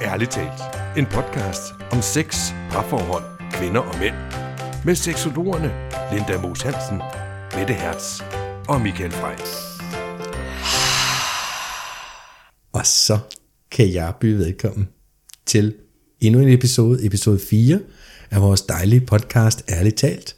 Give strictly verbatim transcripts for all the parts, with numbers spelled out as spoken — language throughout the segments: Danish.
Ærligt talt. En podcast om sex, parforhold, kvinder og mænd. Med seksologerne Linda Moos Hansen, Mette Hertz og Michael Frey. Og så kan jeg byde velkommen til endnu en episode, episode fire af vores dejlige podcast Ærligt talt.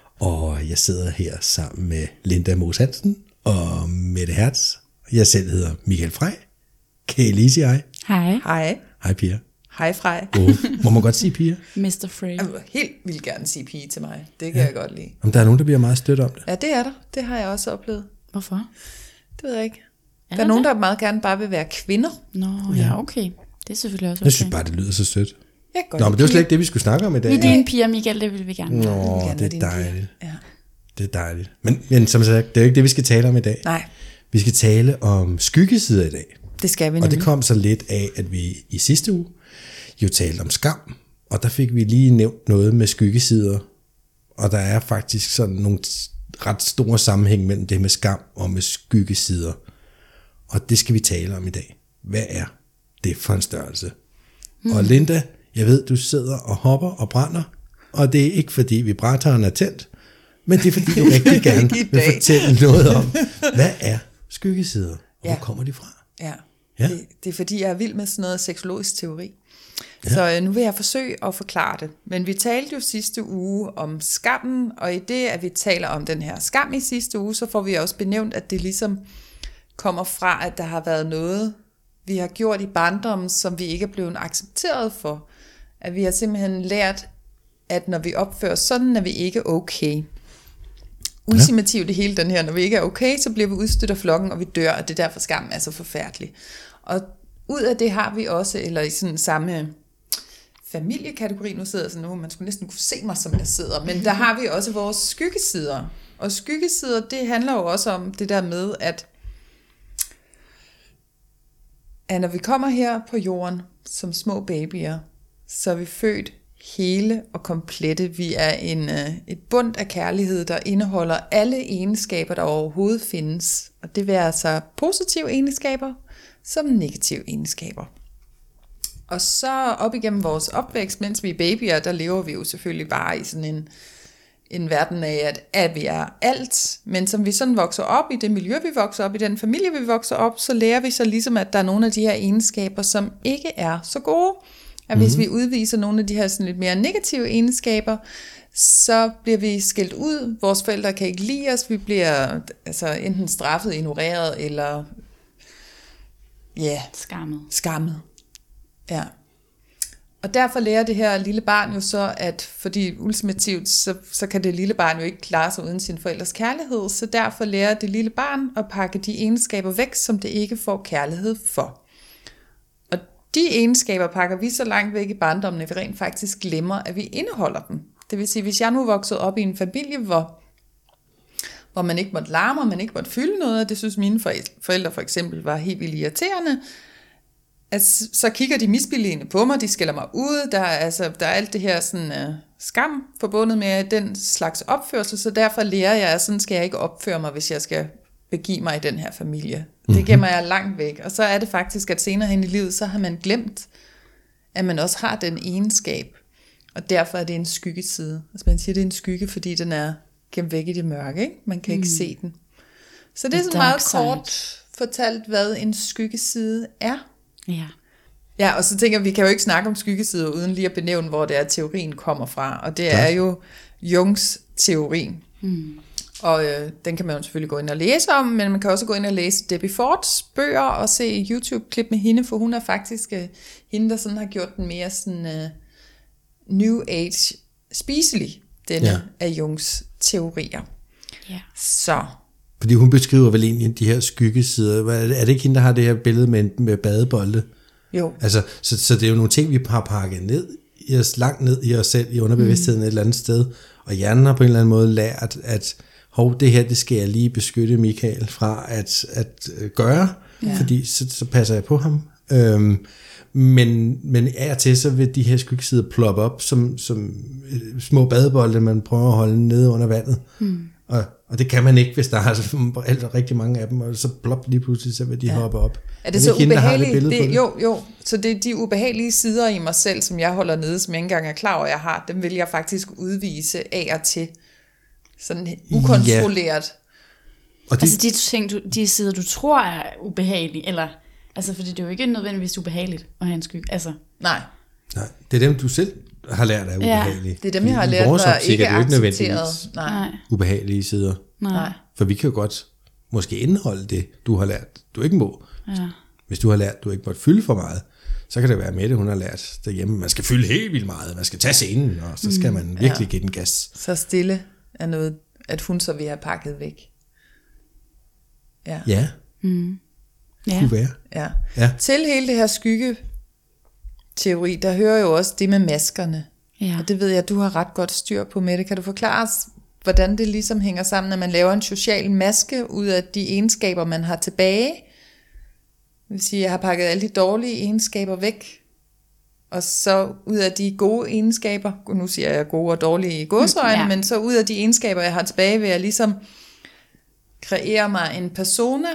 Og jeg sidder her sammen med Linda Moos Hansen og Mette Hertz. Jeg selv hedder Michael Frey. Kan I lige sige hej? Hej. Hej. Hej Pia. Hej Frey. Oh, må man godt sige Pia? mister Frey. Jeg vil helt vildt gerne sige pige til mig. Det kan ja. jeg godt lide. Om der er nogen, der bliver meget stødt om det. Ja, det er der. Det har jeg også oplevet. Hvorfor? Det ved jeg ikke. Er der er nogen, der meget gerne bare vil være kvinder. Nå, ja, okay. Det er selvfølgelig også okay. Jeg synes bare, det lyder så sødt. Jeg kan godt Nå, men det var slet ikke det, vi skulle snakke om i dag. Vi er dine piger, Michael, det vil vi gerne. Nå, gerne det er dejligt. Ja. Det er dejligt. Men, men som sagt, det er jo ikke det, vi skal tale om i dag. Nej. Vi skal tale om skyggesider i dag. Det skal vi nemlig. Og det kom så lidt af, at vi i sidste uge jo talte om skam. Og der fik vi lige nævnt noget med skyggesider. Og der er faktisk sådan nogle ret store sammenhæng mellem det med skam og med skyggesider. Og det skal vi tale om i dag. Hvad er det for en størrelse? Mm. Og Linda, jeg ved, du sidder og hopper og brænder. Og det er ikke fordi vibratoren er tændt, men det er fordi du rigtig gerne vil fortælle noget om, hvad er skyggesider, og ja. hvor kommer de fra? Ja, ja. Det, det er fordi, jeg er vild med sådan noget seksologisk teori. Ja. Så øh, nu vil jeg forsøge at forklare det. Men vi talte jo sidste uge om skammen, og i det, at vi taler om den her skam i sidste uge, så får vi også benævnt, at det ligesom kommer fra, at der har været noget, vi har gjort i barndommen, som vi ikke er blevet accepteret for. At vi har simpelthen lært, at når vi opfører sådan, er vi ikke okay. Ultimativt det hele den her, når vi ikke er okay, så bliver vi udstødt af flokken, og vi dør, og det er derfor skam er så forfærdelig. Og ud af det har vi også, eller i sådan samme familiekategori, nu sidder jeg sådan nu, man skulle næsten kunne se mig, som jeg sidder, men der har vi også vores skyggesider. Og skyggesider, det handler jo også om det der med, at, at når vi kommer her på jorden som små babyer, så er vi født hele og komplette. Vi er en, et bund af kærlighed, der indeholder alle egenskaber, der overhovedet findes. Og det vil altså positive egenskaber som negative egenskaber. Og så op igennem vores opvækst, mens vi er babyer, der lever vi jo selvfølgelig bare i sådan en, en verden af, at, at vi er alt. Men som vi sådan vokser op i det miljø, vi vokser op i, den familie, vi vokser op, så lærer vi så ligesom, at der er nogle af de her egenskaber, som ikke er så gode. At hvis vi udviser nogle af de her sådan lidt mere negative egenskaber, så bliver vi skilt ud. Vores forældre kan ikke lide os. Vi bliver altså enten straffet, ignoreret eller ja, skammet. Skammet. Ja. Og derfor lærer det her lille barn jo så, at fordi ultimativt, så, så kan det lille barn jo ikke klare sig uden sin forældres kærlighed, så derfor lærer det lille barn at pakke de egenskaber væk, som det ikke får kærlighed for. De egenskaber pakker vi så langt væk i barndommen, at vi rent faktisk glemmer, at vi indeholder dem. Det vil sige, hvis jeg nu voksede op i en familie, hvor, hvor man ikke måtte larme, og man ikke måtte fylde noget, og det synes mine forældre for eksempel var helt vildt irriterende, at så kigger de misbilligende på mig, de skælder mig ud, der er, altså, der er alt det her sådan, uh, skam forbundet med den slags opførsel, så derfor lærer jeg, at sådan skal jeg ikke opføre mig, hvis jeg skal begive mig i den her familie. Det gemmer jeg langt væk. Og så er det faktisk, at senere hen i livet, så har man glemt, at man også har den egenskab. Og derfor er det en skyggeside. Altså man siger, det er en skygge, fordi den er gemt væk i det mørke. Ikke? Man kan mm. ikke se den. Så det er sådan meget kort fortalt, hvad en skyggeside er. Ja. Ja, og så tænker jeg, vi kan jo ikke snakke om skyggesider, uden lige at benævne, hvor det er, teorien kommer fra. Og det er jo Jungs teori. Mm. Og øh, den kan man jo selvfølgelig gå ind og læse om, men man kan også gå ind og læse Debbie Fords bøger og se YouTube-klip med hende, for hun er faktisk øh, hende, der sådan har gjort den mere sådan øh, New Age spiselig, denne ja. af Jungs teorier. Ja. Så. Fordi hun beskriver vel egentlig de her skyggesider. Er det ikke hende, der har det her billede med, med badebolde? Jo. Altså, så, så det er jo nogle ting, vi har pakket ned i os, langt ned i os selv, i underbevidstheden mm. et eller andet sted. Og hjernen har på en eller anden måde lært, at hov, det her, det skal jeg lige beskytte Michael fra at, at gøre, ja. fordi så, så passer jeg på ham. Øhm, men, men af og til, så vil de her skyggesider ploppe op som, som små badebolde, man prøver at holde nede under vandet. Mm. Og, og det kan man ikke, hvis der er altså, altså rigtig mange af dem, og så plop lige pludselig, så vil de ja. hoppe op. Er det så hende, ubehageligt? Det, det, jo, jo. Så det er de ubehagelige sider i mig selv, som jeg holder nede, som jeg ikke engang er klar over, jeg har, dem vil jeg faktisk udvise af og til. Sådan ukontrolleret. Ja. Og de, altså de ting, du, de sider, du tror er ubehagelige, eller, altså fordi det er jo ikke nødvendigvis ubehageligt at have en skygge, altså. Nej. Nej, det er dem, du selv har lært af ubehagelige. Ja, det er dem, jeg har lært, der er ikke er accepteret. Nej. Ubehagelige sider. Nej. For vi kan jo godt måske indeholde det, du har lært, du ikke må. Ja. Hvis du har lært, du ikke måtte fylde for meget, så kan det være med det, hun har lært derhjemme. Man skal fylde helt vildt meget, man skal tage scenen, og så skal man virkelig ja. give den gas. Så stille er noget, at hun så vil have pakket væk. Ja. Ja. Mm. Ja. Kunne være. Ja. Ja. Til hele det her skyggeteori, der hører jo også det med maskerne. Ja. Og det ved jeg, du har ret godt styr på med det. Kan du forklare os, hvordan det ligesom hænger sammen, når man laver en social maske ud af de egenskaber, man har tilbage? Det vil sige, at jeg har pakket alle de dårlige egenskaber væk, og så ud af de gode egenskaber, nu siger jeg gode og dårlige i gåseøjne, ja. men så ud af de egenskaber, jeg har tilbage, vil jeg ligesom kreere mig en persona.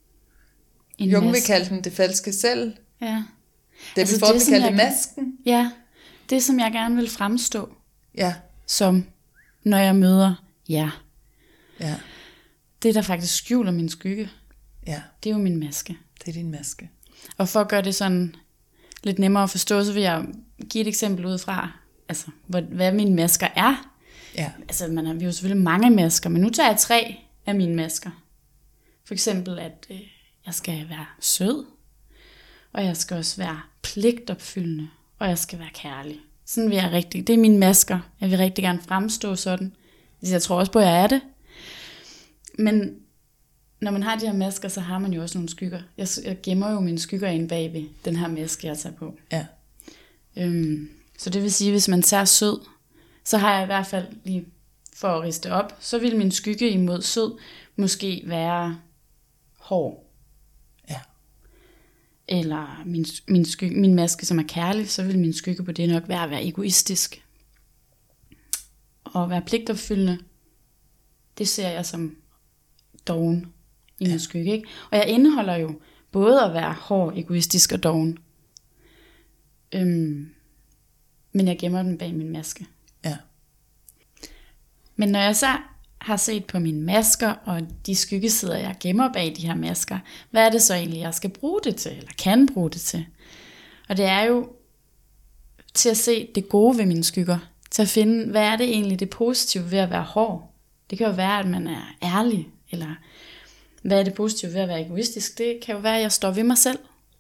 En Jung vil kalde den det falske selv. Ja. Det altså vi får vil kalde det masken. Ja, det som jeg gerne vil fremstå. Ja. Som, når jeg møder jer. Ja. Det der faktisk skjuler min skygge. Ja. Det er jo min maske. Det er din maske. Og for at gøre det sådan lidt nemmere at forstå, så vil jeg give et eksempel ud fra, altså, hvad mine masker er. Ja. Altså, man har, vi har jo selvfølgelig mange masker, men nu tager jeg tre af mine masker. For eksempel, at øh, jeg skal være sød, og jeg skal også være pligtopfyldende, og jeg skal være kærlig. Sådan vil jeg rigtig, det er mine masker. Jeg vil rigtig gerne fremstå sådan. Jeg tror også på, at jeg er det. Men når man har de her masker, så har man jo også nogle skygger. Jeg, jeg gemmer jo mine skygger inde bagved den her maske, jeg tager på. Ja. Øhm, så det vil sige, hvis man ser sød, så har jeg i hvert fald lige for at riste op, så vil min skygge imod sød måske være hård. Ja. Eller min, min, skygge, min maske, som er kærlig, så vil min skygge på det nok være at være egoistisk. Og være pligtopfyldende, det ser jeg som doven i min ja. skygge. Ikke? Og jeg indeholder jo både at være hård, egoistisk og doven. Øhm, men jeg gemmer den bag min maske. Ja. Men når jeg så har set på mine masker, og de skyggesider, jeg gemmer bag de her masker, hvad er det så egentlig, jeg skal bruge det til, eller kan bruge det til? Og det er jo til at se det gode ved mine skygger, til at finde, hvad er det egentlig det positive ved at være hård? Det kan jo være, at man er ærlig, eller hvad er det positive ved at være egoistisk? Det kan jo være, at jeg står ved mig selv.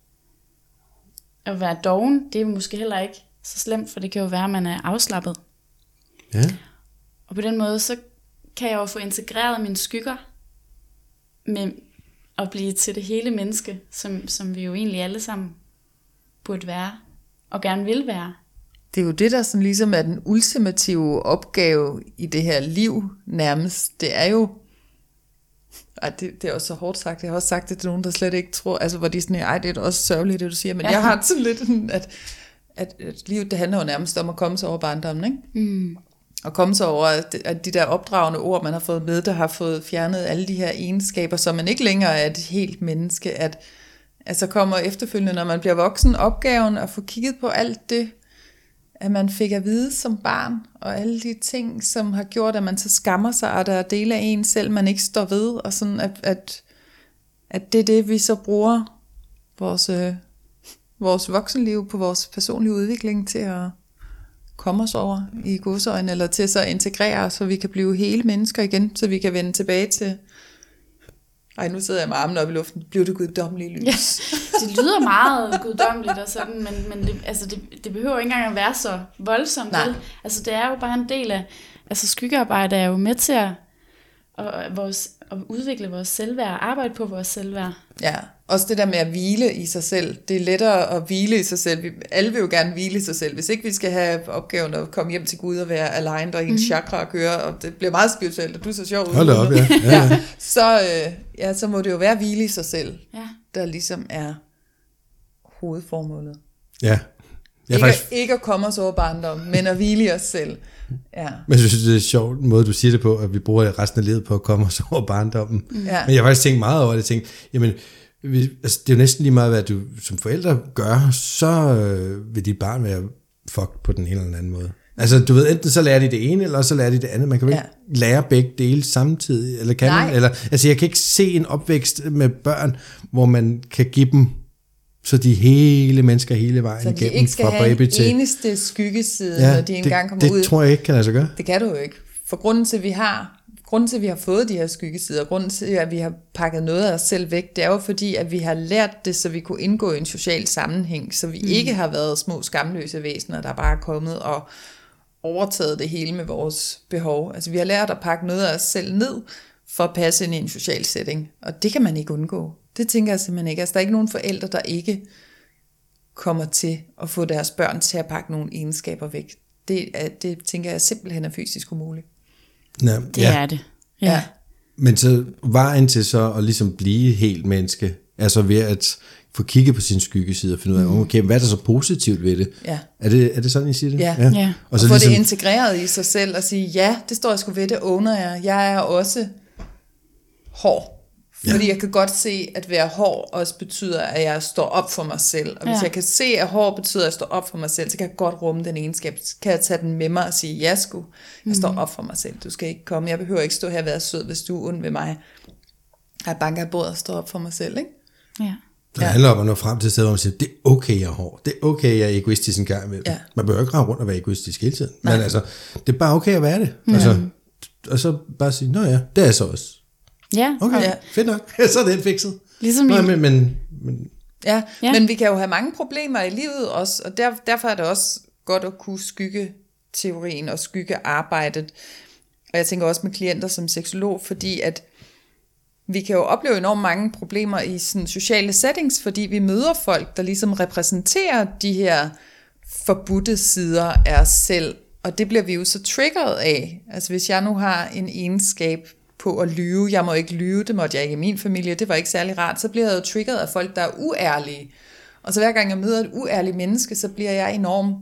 At være doven, det er måske heller ikke så slemt, for det kan jo være, at man er afslappet. Ja. Og på den måde, så kan jeg jo få integreret mine skygger med at blive til det hele menneske, som, som vi jo egentlig alle sammen burde være, og gerne vil være. Det er jo det, der sådan ligesom er den ultimative opgave i det her liv nærmest. Det er jo, ej, det, det er også så hårdt sagt, jeg har også sagt det til nogen, der slet ikke tror, altså hvor de sådan, ej, det er også sørgeligt, det du siger, men ja. Jeg har sådan lidt, at, at, at livet, det handler jo nærmest om at komme sig over barndommen, ikke? Mm. Og komme sig over, at de der opdragende ord, man har fået med, der har fået fjernet alle de her egenskaber, så man ikke længere er et helt menneske, at altså kommer efterfølgende, når man bliver voksen, opgaven at få kigget på alt det, at man fik at vide som barn, og alle de ting, som har gjort, at man så skammer sig, og der er dele af en selv, man ikke står ved, og sådan, at, at, at det er det, vi så bruger vores, øh, vores voksenliv på vores personlige udvikling til at komme os over i godsøjne, eller til så at integrere, så vi kan blive hele mennesker igen, så vi kan vende tilbage til, ej, nu sidder jeg med armen op i luften, bliver det guddommelige lys. Ja, det lyder meget guddommeligt og sådan, men, men det, altså det, det behøver ikke engang at være så voldsomt. Nej. Vel? Altså det er jo bare en del af, altså skyggearbejde er jo med til at, at, vores, at udvikle vores selvværd, arbejde på vores selvværd. Ja, også det der med at hvile i sig selv. Det er lettere at hvile i sig selv. Vi, alle vil jo gerne hvile i sig selv. Hvis ikke vi skal have opgaven at komme hjem til Gud og være aligned og ens mm. chakra køre, og det bliver meget spirituelt, og du er så sjov. Hold op, ja. ja, ja. ja så, øh, ja, så må det jo være hvile i sig selv, ja. der ligesom er hovedformålet. Ja, Ikke, faktisk... ikke at komme os over barndom, men at hvile i os selv. Ja. Men jeg synes, det er sjovt måde, du siger det på, at vi bruger resten af livet på at komme os over barndommen. Ja. Men jeg har faktisk tænkt meget over det. Jeg tænkte, jamen, vi, altså, det er jo næsten lige meget, hvad du som forældre gør, så øh, vil dit barn være fucked på den ene eller anden måde. Altså, du ved, enten så lærer de det ene, eller så lærer de det andet. Man kan jo ikke ja. lære begge dele samtidig, eller kan Nej. man? Eller, altså, jeg kan ikke se en opvækst med børn, hvor man kan give dem, så de hele mennesker hele vejen igennem, fra baby til... Så de ikke skal have en eneste skyggeside, ja, når de engang kommer det ud. Det tror jeg ikke kan lade sig gøre. Det kan du jo ikke. For grunden til, at vi har, grunden til, at vi har fået de her skyggesider, grunden til, at vi har pakket noget af os selv væk, det er jo fordi, at vi har lært det, så vi kunne indgå i en social sammenhæng, så vi mm. ikke har været små skamløse væsener, der bare er kommet og overtaget det hele med vores behov. Altså vi har lært at pakke noget af os selv ned, for at passe ind i en social setting. Og det kan man ikke undgå. Det tænker jeg simpelthen ikke. Altså der er ikke nogen forældre, der ikke kommer til at få deres børn til at pakke nogle egenskaber væk. Det, er, det tænker jeg simpelthen er fysisk umuligt. Ja, det ja. er det. Ja. Ja. Men så vejen til så at ligesom blive helt menneske, altså ved at få kigget på sin skyggeside og finde ud af, okay, hvad er der så positivt ved det? Ja. Er det, er det sådan, I siger det? Ja. Ja. Og, Og så få ligesom, det integreret i sig selv og sige, ja, det står jeg sgu ved, det owner jeg. Jeg er også hård. Fordi ja. jeg kan godt se, at være hård også betyder, at jeg står op for mig selv. Og hvis Ja. jeg kan se, at hård betyder, at jeg står op for mig selv, så kan jeg godt rumme den egenskab. Så kan jeg tage den med mig og sige, ja sgu, jeg står op for mig selv. Du skal ikke komme. Jeg behøver ikke stå her og være sød, hvis du er ond ved mig. Jeg banker i bordet og står op for mig selv, ikke? Ja. det handler om at nå frem til et sted, hvor man siger, det er okay, jeg er hård. Det er okay, jeg er egoistisk en gang imellem. Ja. Man behøver ikke rende rundt og være egoistisk hele tiden. Nej. Men altså, det er bare okay at være det. Altså, og så bare sige, nå ja, det er jeg så også. Ja. Okay, Ja. ja. Fedt nok. Så er det fikset. Ligesom Nå, i- men, men, men Ja, Ja. ja, men vi kan jo have mange problemer i livet også, og der, derfor er det også godt at kunne skygge teorien og skygge arbejdet. Og jeg tænker også med klienter som seksolog, fordi at vi kan jo opleve enormt mange problemer i sådan sociale settings, fordi vi møder folk, der ligesom repræsenterer de her forbudte sider af os selv, og det bliver vi jo så triggeret af. Altså hvis jeg nu har en egenskab på at lyve, jeg må ikke lyve, det måtte jeg ikke i min familie, det var ikke særlig rart, så bliver jeg jo triggeret af folk, der er uærlige. Og så hver gang jeg møder et uærligt menneske, så bliver jeg enormt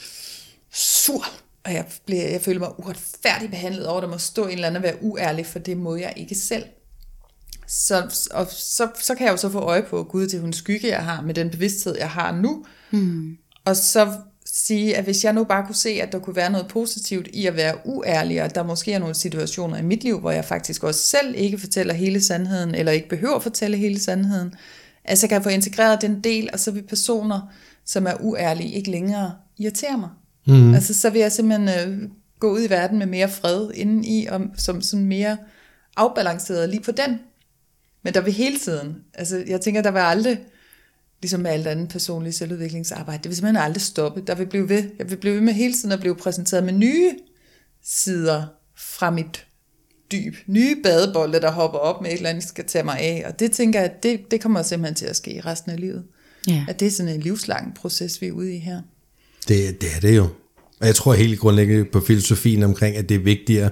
sur, og jeg, bliver, jeg føler mig uretfærdigt behandlet over, der må stå en eller anden og være uærlig, for det må jeg ikke selv. Så, og så, så kan jeg jo så få øje på, Gud, det er hun skygge, jeg har, med den bevidsthed, jeg har nu. Hmm. Og så sige, at hvis jeg nu bare kunne se, at der kunne være noget positivt i at være uærlig, og at der måske er nogle situationer i mit liv, hvor jeg faktisk også selv ikke fortæller hele sandheden, eller ikke behøver at fortælle hele sandheden, altså jeg kan få integreret den del, og så vil personer, som er uærlige, ikke længere irritere mig. Mm. Altså så vil jeg simpelthen øh, gå ud i verden med mere fred indeni, og som sådan mere afbalanceret lige på den. Men der vil hele tiden, altså jeg tænker, der vil aldrig, ligesom med alt andet personligt selvudviklingsarbejde, det vil simpelthen aldrig stoppe. Der vil blive ved, jeg vil blive ved med hele tiden at blive præsenteret med nye sider fra mit dyb. Nye badebolde, der hopper op med et eller andet, skal tage mig af. Og det tænker jeg, det, det kommer simpelthen til at ske resten af livet. Ja. At det er sådan en livslang proces, vi er ude i her. det, det er det jo. Og jeg tror helt grundlæggende på filosofien omkring, at det er vigtigere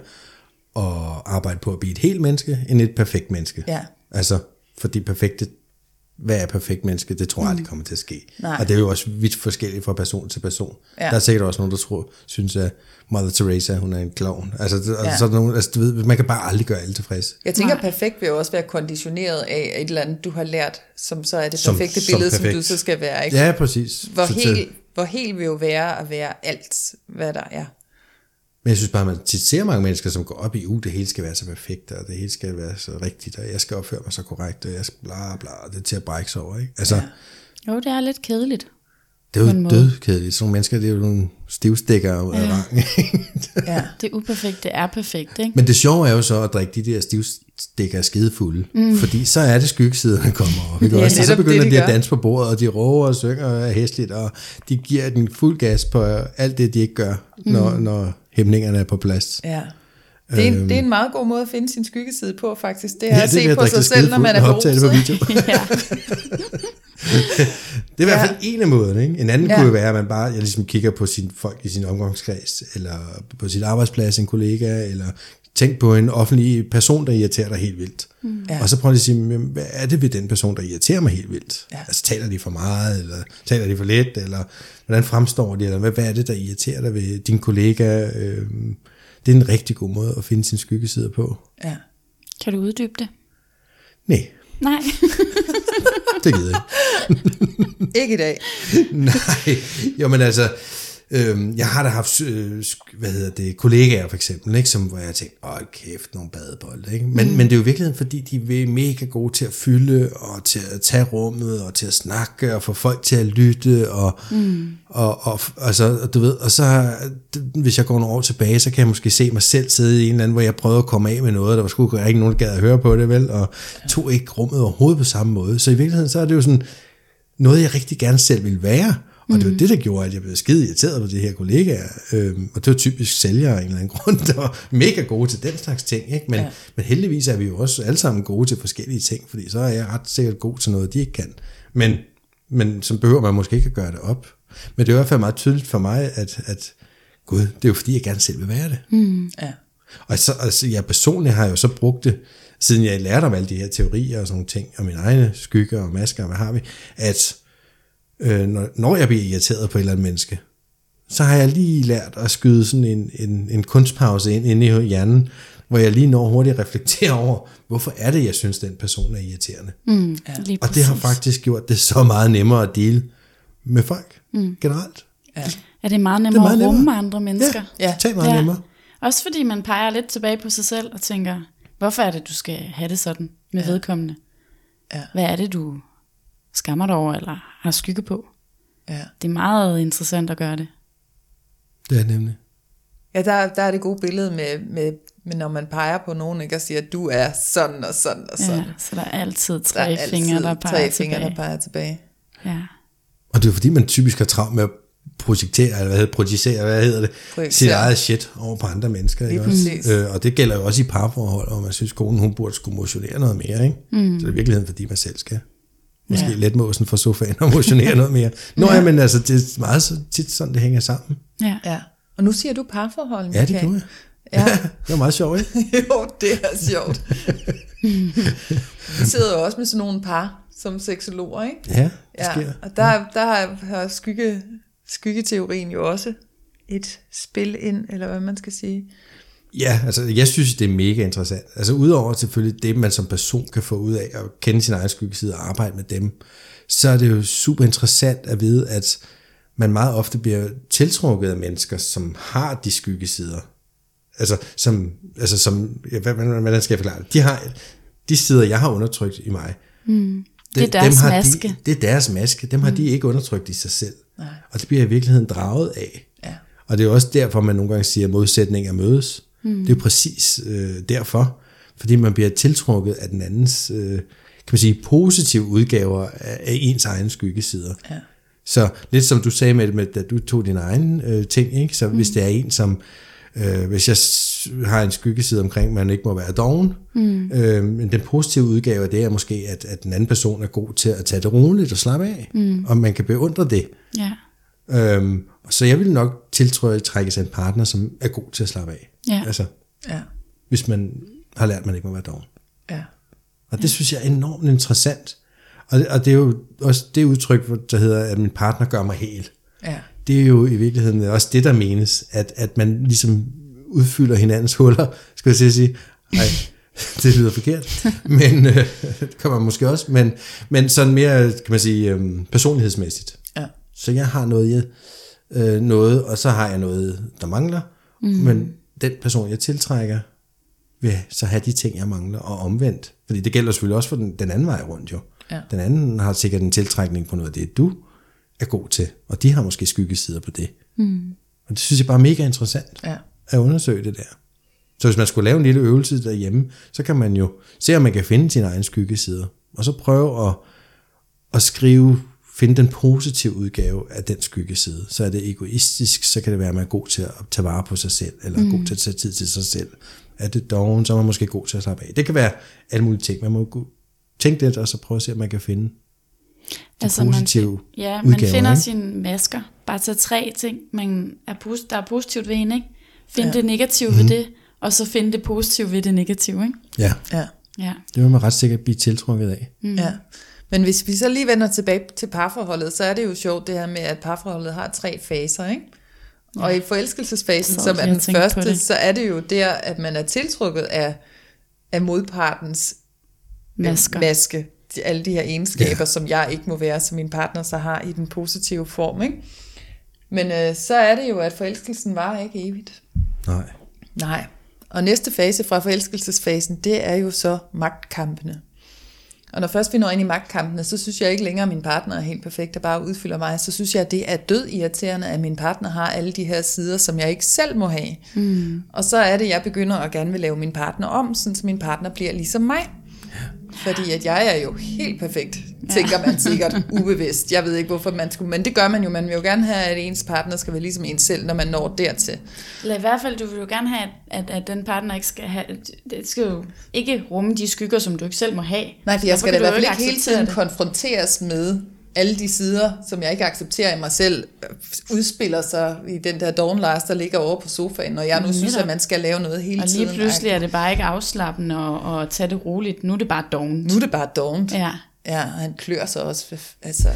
at arbejde på at blive et helt menneske, end et perfekt menneske. Ja. Altså, fordi perfekte, hvad er perfekt menneske, det tror jeg aldrig kommer til at ske. Nej. Og det er jo også vidt forskelligt fra person til person. Ja. Der er sikkert også nogen, der tror, synes, at Mother Teresa, hun er en klovn. Altså, det, Ja. altså, så er der nogen, altså, du ved, man kan bare aldrig gøre alle tilfredse. Jeg tænker, Nej. perfekt vil jo også være konditioneret af et eller andet, du har lært, som så er det Som- perfekte som billede, som, perfekt. du så skal være. Ikke? Ja, præcis. Hvor, Så til- helt, hvor helt vil jo være at være alt, hvad der er. Men jeg synes bare, at man tit ser mange mennesker, som går op i, uh, det hele skal være så perfekt, og det hele skal være så rigtigt, og jeg skal opføre mig så korrekt, og jeg skal bla bla, og det er til at brække sig over, ikke? Altså, Ja. ja. Jo, det er lidt kedeligt. det er på jo en måde. dødkedeligt. Sådan nogle mennesker, det er jo nogle stivstikkere ud af rang. Ja. Det uperfekte er perfekt, ikke? Men det sjove er jo så at drikke de der stivstikkere skidefulde, mm. fordi så er det skyggesiderne, der kommer op. Ikke? Ja, Også, og så netop begynder det, de de at gør. danse på bordet, og de råber og synger og er hæsligt, og de giver den fuld gas på alt det, de ikke gør, når, mm. når hæmningerne er på plads. Ja. Det er, en, Øhm. det er en meget god måde at finde sin skyggeside på, faktisk. Det er Ja, at det er se at på drikke sig selv, når man er skidefuld og optage det på beruset. video. Ja. Det er i hvert Ja. fald en af måderne. Ikke? En anden Ja. ja. kunne jo være, at man bare jeg ligesom kigger på sine folk i sin omgangskreds, eller på sin arbejdsplads, en kollega, eller tænk på en offentlig person, der irriterer dig helt vildt. Mm. Ja. Og så prøver de at sige, hvad er det ved den person, der irriterer mig helt vildt? Ja. Altså taler de for meget, eller taler de for lidt, eller hvordan fremstår de, eller hvad, hvad er det, der irriterer dig ved din kollega? Øh, det er en rigtig god måde at finde sin skyggesider på. Ja. Kan du uddybe det? Nej. Nej. Det gider jeg ikke i dag. Nej, jo, men altså, øh, jeg har da haft, øh, hvad hedder det, kollegaer for eksempel, ikke, som, hvor jeg tænkte, åh kæft, nogle badebolde, ikke? Men, mm. men det er jo i virkeligheden, fordi de er mega gode til at fylde, og til at tage rummet, og til at snakke, og få folk til at lytte, og, mm. og, og altså, du ved, og så, hvis jeg går nogle år tilbage, så kan jeg måske se mig selv sidde i en eller anden, hvor jeg prøvede at komme af med noget, der var sgu ikke nogen, der gad at høre på det, vel, og tog ikke rummet overhovedet på samme måde. Så i virkeligheden, så er det jo sådan, noget jeg rigtig gerne selv ville være, og det var mm. det, der gjorde, at jeg blev skide irriteret på de her kollegaer, øhm, og det var typisk sælgere af en eller anden grund, der var mega gode til den slags ting, ikke? Men, ja. men heldigvis er vi jo også alle sammen gode til forskellige ting, fordi så er jeg ret sikkert god til noget, de ikke kan. Men, men så behøver man måske ikke at gøre det op. Men det er i hvert fald meget tydeligt for mig, at, at gud, det er jo fordi, jeg gerne selv vil være det. Mm. Ja. Og så, altså, jeg personligt har jo så brugt det, siden jeg lærte om alle de her teorier og sådan nogle ting, og mine egne skygger og masker, og hvad har vi, at øh, når, når jeg bliver irriteret på et eller andet menneske, så har jeg lige lært at skyde sådan en, en, en kunstpause ind inde i hjernen, hvor jeg lige når hurtigt at reflektere over, hvorfor er det, jeg synes, den person er irriterende. Mm, ja. Og det har faktisk gjort det så meget nemmere at dele med folk mm. generelt. Ja. Er det meget nemmere det er meget at rumme nemmere. Andre mennesker? Ja, det er meget ja. nemmere. Også fordi man peger lidt tilbage på sig selv og tænker, hvorfor er det, du skal have det sådan med ja. vedkommende? Ja. Hvad er det, du skammer dig over eller har skygge på? Ja. Det er meget interessant at gøre det. Det er nemlig. Ja, der, der er det gode billede med, med, med, når man peger på nogen, ikke, og siger, at du er sådan og sådan og sådan. Ja, så der er altid tre der er fingre, der peger tre tilbage. fingre, der peger tilbage. Ja. Og det er fordi, man typisk har travlt med at projektere, eller hvad hedder, projicere, hvad hedder det, projicere. sit eget shit over på andre mennesker. Ikke også? Øh, og det gælder jo også i parforhold, og man synes, konen hun burde skulle motionere noget mere. Ikke? Mm. Så det er i virkeligheden, fordi man selv skal måske ja. let måsen fra sofaen og motionere noget mere. Nå ja, men altså, det er meget så tit sådan, det hænger sammen. Ja. ja. Og nu siger du parforhold, Michael. Ja, det gjorde jeg. Ja. Det var meget sjovt, ikke? Jo, det er sjovt. Vi sidder jo også med sådan nogle par, som seksologer, ikke? Ja, det sker. Ja, og der, der har, har skygge, skyggeteorien jo også et spil ind, eller hvad man skal sige. Ja, altså jeg synes, det er mega interessant. Altså udover selvfølgelig det, man som person kan få ud af at kende sin egen skyggeside og arbejde med dem, så er det jo super interessant at vide, at man meget ofte bliver tiltrukket af mennesker, som har de skyggesider. Altså, som, altså som, ja, hvordan skal jeg forklare det? De har de sider, jeg har undertrykt i mig. Mm. Det er deres dem maske. De, det er deres maske. Dem har mm. de ikke undertrykt i sig selv. Nej. Og det bliver i virkeligheden draget af. Ja. Og det er også derfor, man nogle gange siger, at modsætninger mødes. Mm. Det er jo præcis øh, derfor. Fordi man bliver tiltrukket af den andens, øh, kan man sige, positive udgaver af, af ens egen skyggesider. Ja. Så lidt som du sagde med, med at du tog din egen øh, ting, ikke? Så mm. hvis det er en, som øh, hvis jeg har en skyggeside omkring, man ikke må være doven, mm. øh, men den positive udgave af det er måske, at, at den anden person er god til at tage det roligt og slappe af, mm. og man kan beundre det. Ja. Øhm, så jeg vil nok tiltrække sig en partner, som er god til at slappe af. Ja. Altså, ja. hvis man har lært, at man ikke må være doven. Ja. Og det ja. synes jeg er enormt interessant. Og det, og det er jo også det udtryk, der hedder, at min partner gør mig hel. Ja. Det er jo i virkeligheden også det, der menes, at, at man ligesom udfylder hinandens huller, skal jeg sige. Ej, det lyder forkert, men øh, det kan man måske også, men, men sådan mere, kan man sige, øh, personlighedsmæssigt. Ja. Så jeg har noget, øh, noget, og så har jeg noget, der mangler, mm. men den person, jeg tiltrækker, vil så have de ting, jeg mangler, og omvendt. Fordi det gælder selvfølgelig også for den, den anden vej rundt jo. Ja. Den anden har sikkert en tiltrækning på noget af det, du er god til, og de har måske skyggesider på det. Mm. Og det synes jeg bare er mega interessant ja. at undersøge det der. Så hvis man skulle lave en lille øvelse derhjemme, så kan man jo se, om man kan finde sine egne skyggesider, og så prøve at, at skrive, finde den positive udgave af den skyggeside. Så er det egoistisk, så kan det være, at man er god til at tage vare på sig selv, eller mm. god til at tage tid til sig selv. Er det doven, så er man måske god til at slappe af. Det kan være alle mulige ting. Man må tænke lidt, og så prøve at se, om man kan finde altså positive man, ja, udgaver, man finder ikke? sine masker. Bare tage tre ting, man er pos- der er positivt ved en, ikke? Find ja. det negative mm-hmm. ved det, og så finde det positive ved det negative, ikke? Ja. ja. Ja. Det vil man ret sikkert blive tiltrukket af. Mm. Ja. Men hvis vi så lige vender tilbage til parforholdet, så er det jo sjovt det her med, at parforholdet har tre faser, ikke? Ja. Og i forelskelsesfasen, som er den første, så er det jo der, at man er tiltrukket af, af modpartens masker. maske. Alle de her egenskaber, ja. som jeg ikke må være, som min partner så har i den positive form, ikke? Men øh, så er det jo, at forelskelsen varer ikke evigt. Nej. Nej. Og næste fase fra forelskelsesfasen, det er jo så magtkampene. Og når først vi når ind i magtkampene, så synes jeg ikke længere, at min partner er helt perfekt og bare udfylder mig. Så synes jeg, at det er død irriterende, at min partner har alle de her sider, som jeg ikke selv må have. Mm. Og så er det, jeg begynder at gerne vil lave min partner om, så min partner bliver ligesom mig. Fordi at jeg er jo helt perfekt, tænker man sikkert ubevidst. Jeg ved ikke, hvorfor man skulle, men det gør man jo. Man vil jo gerne have, at ens partner skal være ligesom en selv, når man når dertil. Eller i hvert fald, du vil jo gerne have, at, at den partner ikke skal have, det skal jo ikke rumme de skygger, som du ikke selv må have. Nej, for jeg skal da i hvert fald ikke hele tiden det. konfronteres med alle de sider, som jeg ikke accepterer i mig selv, udspiller sig i den der Dawn Lars, der ligger over på sofaen, og jeg nu synes, at man skal lave noget hele og tiden. Og lige pludselig er det bare ikke afslappende og, og tage det roligt. Nu er det bare dovent. Nu er det bare dovent. Ja. Ja, og han klør sig også. Altså,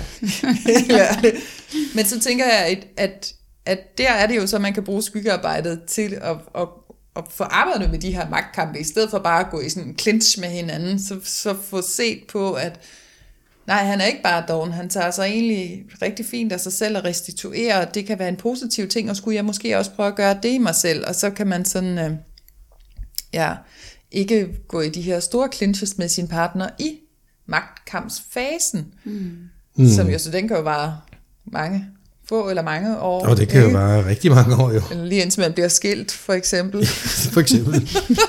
men så tænker jeg, at, at, at der er det jo så, man kan bruge skyggearbejdet til at, at, at få arbejdet med de her magtkampe, i stedet for bare at gå i sådan en clinch med hinanden, så, så få set på, at nej, han er ikke bare doven, han tager sig egentlig rigtig fint af sig selv og restituerer, og det kan være en positiv ting, og skulle jeg måske også prøve at gøre det i mig selv, og så kan man sådan, øh, ja, ikke gå i de her store clinches med sin partner i magtkampsfasen, mm. som jo, så den kan jo vare mange, få eller mange år. Og det kan jo vare rigtig mange år jo. Eller lige indtil man bliver skilt, for eksempel. for eksempel.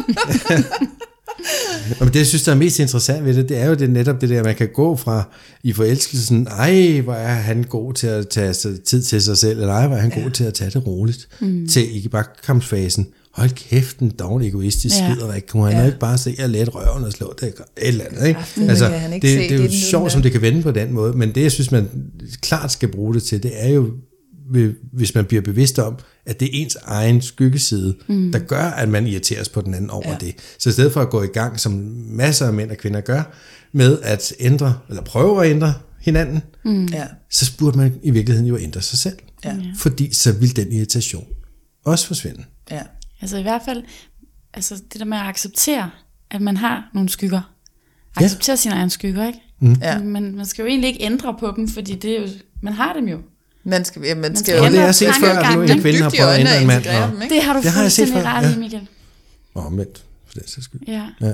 Og det, jeg synes, der er mest interessant ved det, det er jo det, netop det der, man kan gå fra i forelskelsen, ej, hvor er han god til at tage tid til sig selv, eller ej, hvor er han ja. god til at tage det roligt, mm. til ikke bare kampsfasen. Hold kæft, en dårlig egoistisk ja. skider, ikke? Kunne han ja. ikke bare se at lette røven og slå det, et eller andet, ikke? Ja, altså, det, det, det er jo det sjovt, som det kan vende på den måde, men det, jeg synes, man klart skal bruge det til, det er jo, hvis man bliver bevidst om, at det er ens egen skyggeside, mm. der gør, at man irriteres på den anden over ja. det. Så i stedet for at gå i gang, som masser af mænd og kvinder gør, med at ændre, eller prøve at ændre hinanden, mm. ja. så burde man i virkeligheden jo ændre sig selv. Ja. Fordi så vil den irritation også forsvinde. Ja. Altså i hvert fald, altså det der med at acceptere, at man har nogle skygger. Acceptere ja. sine egne skygger, ikke? Mm. Ja. Men man skal jo egentlig ikke ændre på dem, fordi det er jo, man har dem jo. Man skal, ja, man man skal, skal jo det har jeg set før, at nu en kvinde har prøvet at ændre en mand. Dem, det har du det fuldstændig ret i, Michael. Og omvendt, for den sags skyld. Ja. ja.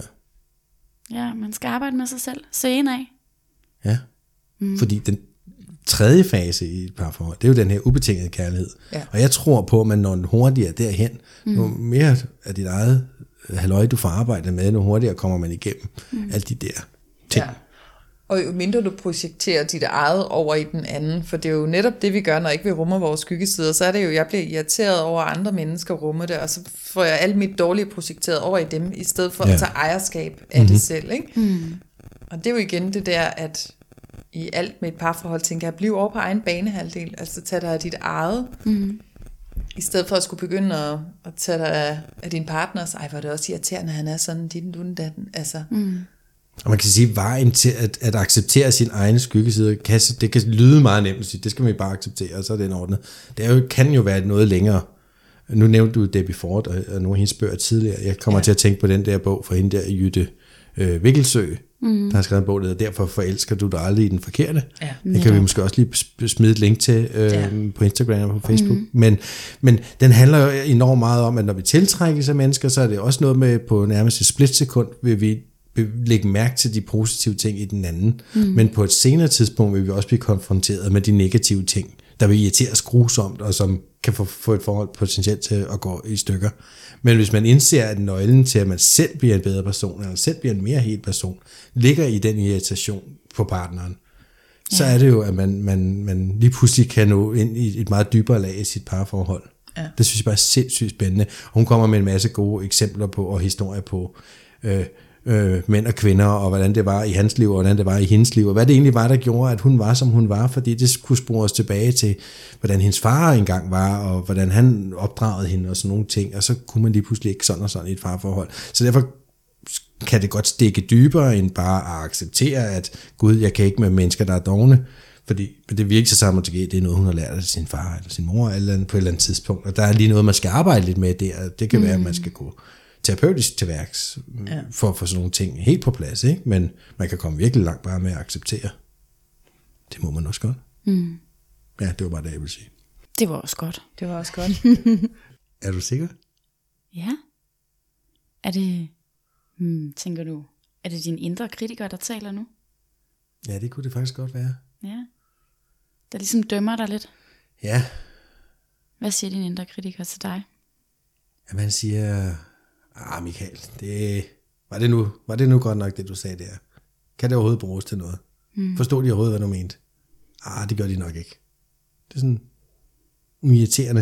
Ja, man skal arbejde med sig selv. Se ind af. Ja, mm. fordi den tredje fase i et parforhold, det er jo den her ubetingede kærlighed. Ja. Og jeg tror på, at man når hurtigere derhen, mm. nu mere af dit eget halløj, du får arbejdet med, nu hurtigere kommer man igennem mm. alle de der ting. Ja. Og jo mindre du projekterer dit eget over i den anden, for det er jo netop det, vi gør, når ikke vi rummer vores skyggesider, så er det jo, jeg bliver irriteret over, at andre mennesker rummer det, og så får jeg alt mit dårlige projekteret over i dem, i stedet for ja. at tage ejerskab af mm-hmm. det selv. Ikke? Mm. Og det er jo igen det der, at i alt med et parforhold, tænker jeg, bliv over på egen banehalvdel, altså tag dig af dit eget, mm. i stedet for at skulle begynde at, at tage dig af, af din partners, ej, hvor er det også irriterende, han er sådan, din dunden datten, altså... Mm. Og man kan sige, at vejen til at, at acceptere sin egen skyggeside, kan, det kan lyde meget nemt at sige, det skal man bare acceptere, og så er det en ordnet. Det er jo, kan jo være noget længere. Nu nævnte du Debbie Ford, og, og nogle af hendes bøger tidligere. Jeg kommer ja. til at tænke på den der bog fra hende der, Jytte øh, Vikkelsø, mm. der har skrevet en bog, der hedder Derfor forelsker du dig aldrig i den forkerte. Ja. Det kan vi måske også lige smide et link til øh, ja. på Instagram og på Facebook. Mm. Men, men den handler jo enormt meget om, at når vi tiltrækkes af mennesker, så er det også noget med, på nærmest et splitsekund, vil vi lægge mærke til de positive ting i den anden, mm. men på et senere tidspunkt vil vi også blive konfronteret med de negative ting, der vil irritere os grusomt, og som kan få, få et forhold potentielt til at gå i stykker. Men hvis man indser, at nøglen til, at man selv bliver en bedre person, eller selv bliver en mere hel person, ligger i den irritation på partneren, ja. så er det jo, at man, man, man lige pludselig kan nå ind i et meget dybere lag i sit parforhold. Ja. Det synes jeg bare er sindssygt spændende. Hun kommer med en masse gode eksempler på, og historier på, øh, Øh, mænd og kvinder, og hvordan det var i hans liv, og hvordan det var i hendes liv, og hvad det egentlig var, der gjorde, at hun var, som hun var, fordi det kunne spore os tilbage til, hvordan hendes far engang var, og hvordan han opdragede hende, og sådan nogle ting, og så kunne man lige pludselig ikke sådan og sådan i et farforhold. Så derfor kan det godt stikke dybere end bare at acceptere, at gud, jeg kan ikke med mennesker, der er dogne, fordi det virker så sammen til det er noget, hun har lært af sin far eller sin mor eller på et eller andet tidspunkt, og der er lige noget, man skal arbejde lidt med der. Det kan mm. være, at man skal gå terapeutisk til værks ja. for at få sådan nogle ting helt på plads, ikke? Men man kan komme virkelig langt bare med at acceptere. Det må man også godt. Mm. Ja, det var bare det, jeg ville sige. Det var også godt. Det var også godt. Er du sikker? Ja. Er det, hmm, tænker du, er det din indre kritiker, der taler nu? Ja, det kunne det faktisk godt være. Ja. Der ligesom dømmer dig lidt. Ja. Hvad siger din indre kritiker til dig? Jamen han siger, ah Michael, det, var, det nu, var det nu godt nok det du sagde der? Kan det overhovedet bruges til noget? Mm. Forstod de overhovedet, hvad du mente? Ah, det gør de nok ikke. Det er sådan en irriterende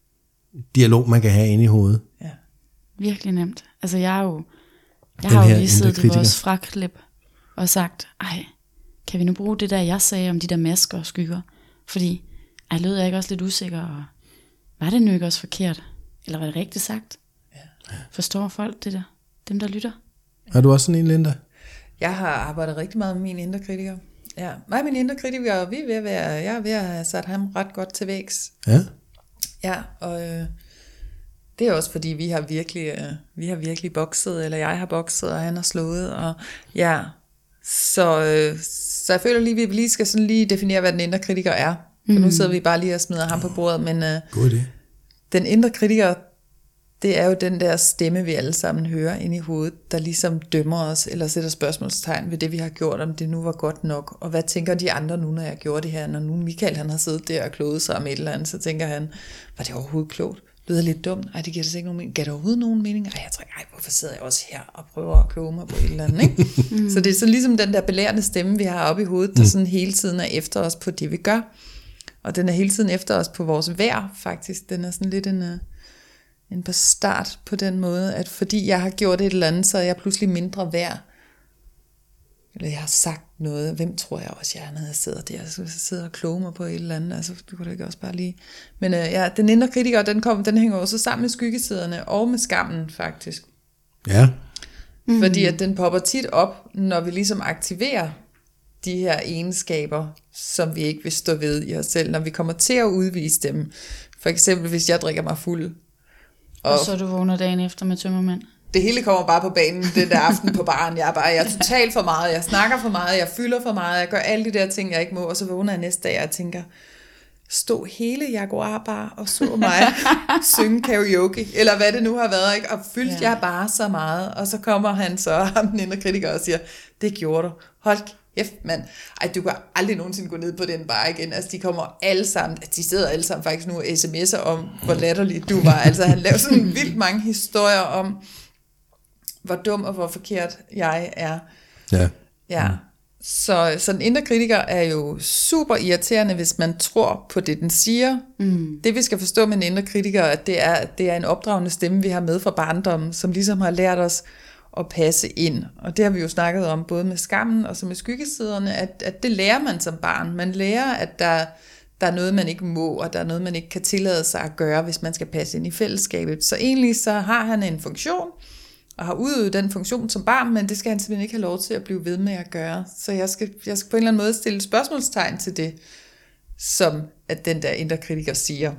dialog, man kan have inde i hovedet. Ja. Virkelig nemt. Altså jeg er jo, jeg Den har jo her lige siddet i indre vores fraklip og sagt, ej, kan vi nu bruge det der, jeg sagde om de der masker og skygger? Fordi, ej, lød jeg ikke også lidt usikker, og var det nu ikke også forkert? Eller var det rigtigt sagt? Ja. Forstår folk det der? Dem, der lytter? Har du også sådan en, Linda? Jeg har arbejdet rigtig meget med min indre kritiker. Ja, mig og min indre kritiker, vi er ved at være, jeg er ved at have sat ham ret godt til vægs. Ja. Ja, og øh, det er også fordi, vi har virkelig, øh, vi har virkelig bokset, eller jeg har bokset, og han har slået, og ja, så, øh, så jeg føler lige, at vi lige skal sådan lige definere, hvad den indre kritiker er. For mm. nu sidder vi bare lige og smider ham på bordet, men øh, God idé. Den indre kritiker, det er jo den der stemme, vi alle sammen hører inde i hovedet, der ligesom dømmer os, eller sætter spørgsmålstegn ved det, vi har gjort, om det nu var godt nok. Og hvad tænker de andre nu, når jeg gjorde det her? Når nu Michael han har siddet der og kloget sig om et eller andet, så tænker han, var det overhovedet klogt? Lyder lidt dumt? Ej, det giver det ikke nogen mening. Gav det overhovedet nogen mening? Ej, jeg tænker, ej, hvorfor sidder jeg også her og prøver at kloge mig på et eller andet, ikke? mm. Så det er sådan ligesom den der belærende stemme, vi har oppe i hovedet, der sådan hele tiden er efter os på det, vi gør. Og den er hele tiden efter os på vores vejr, faktisk. Den er sådan lidt en... en på start på den måde, at fordi jeg har gjort et eller andet, så er jeg pludselig mindre værd. Eller jeg har sagt noget. Hvem tror jeg også, jeg er, når jeg sidder der? Så sidder og kloge mig på et eller andet. Altså, du kunne da ikke også bare lige... Men øh, ja, den indre kritiker, den, kom, den hænger også sammen med skyggesiderne og med skammen, faktisk. Ja. Mm. Fordi at den popper tit op, når vi ligesom aktiverer de her egenskaber, som vi ikke vil stå ved i os selv, når vi kommer til at udvise dem. For eksempel, hvis jeg drikker mig fuld, Og, og så du vågner dagen efter med tømmermænd. Det hele kommer bare på banen den der aften på baren. Jeg er bare, jeg er totalt for meget, jeg snakker for meget, jeg fylder for meget, jeg gør alle de der ting, jeg ikke må, og så vågner jeg næste dag, og jeg tænker, stod hele Jaguar bare og så mig synge karaoke, eller hvad det nu har været, ikke? Og fyldte ja. jeg bare så meget, og så kommer han så, ham den indre kritiker, og siger, det gjorde du, hold kæft, mand. Ej, du kan aldrig nogensinde gå ned på den bar igen. Altså, de kommer alle sammen, de sidder alle sammen faktisk nu og sms'er om, hvor latterlig du var. Altså, han laver sådan vildt mange historier om, hvor dum og hvor forkert jeg er. Ja. Ja. Så, så den indre kritiker er jo super irriterende, hvis man tror på det, den siger. Mm. Det vi skal forstå med den indre kritiker, at det er, det er en opdragende stemme, vi har med fra barndommen, som ligesom har lært os at passe ind. Og det har vi jo snakket om, både med skammen og så med skyggesiderne, at, at det lærer man som barn. Man lærer, at der, der er noget, man ikke må, og der er noget, man ikke kan tillade sig at gøre, hvis man skal passe ind i fællesskabet. Så egentlig så har han en funktion, og har udøvet den funktion som barn, men det skal han simpelthen ikke have lov til at blive ved med at gøre. Så jeg skal, jeg skal på en eller anden måde stille spørgsmålstegn til det, som at den der indre kritiker siger.